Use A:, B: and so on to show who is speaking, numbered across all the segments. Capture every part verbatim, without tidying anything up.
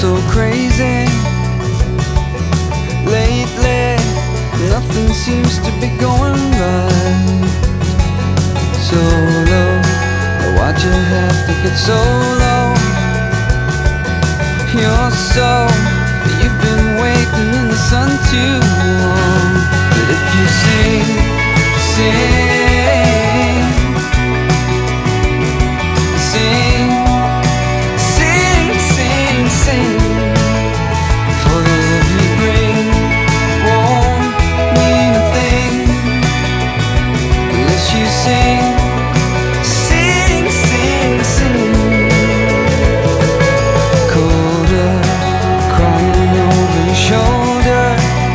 A: so crazy. Lately, nothing seems to be going right. So low, why'd you have to get so low? You're so, you've been waiting in the sun too long. But if you sing, sing, sing, sing, sing, sing, for the love you bring won't mean a thing unless you sing, sing, sing, sing. Colder, crying over your shoulder.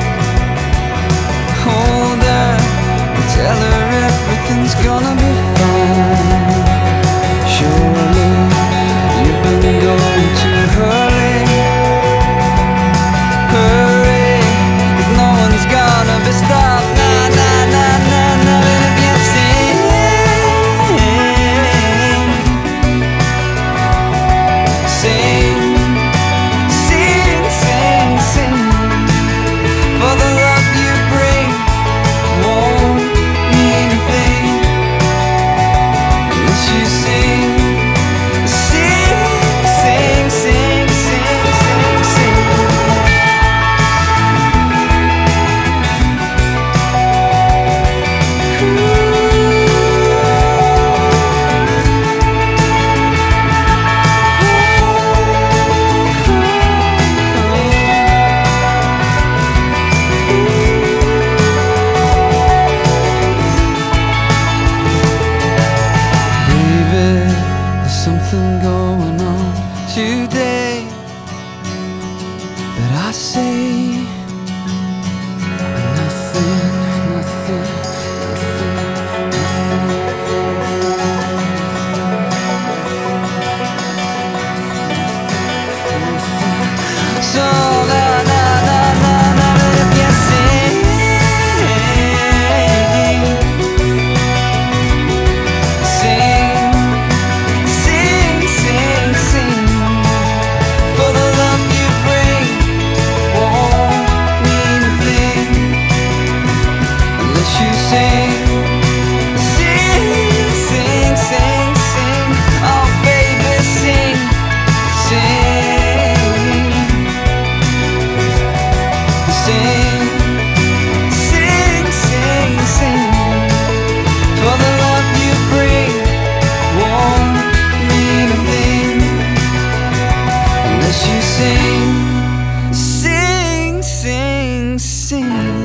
A: Hold her, tell her everything's gonna be fine. Surely you've been going too early. Hurry, 'cause no one's gonna be stopped. Nah, nah, nah, nah, nah. And if you sing, sing, sing, sing, sing, for the love you bring won't mean a thing unless you sing, sing, sing, sing, sing, sing, sing. Baby, there's something going on today, but I say nothing, nothing, nothing. So na na na na na, if you sing, sing, sing, sing, sing, for the love you bring won't mean a thing unless you sing, sing, sing, sing, sing. Oh baby, sing, sing, sing, sing, sing, sing, for the love you bring won't mean a thing unless you sing, sing, sing, sing.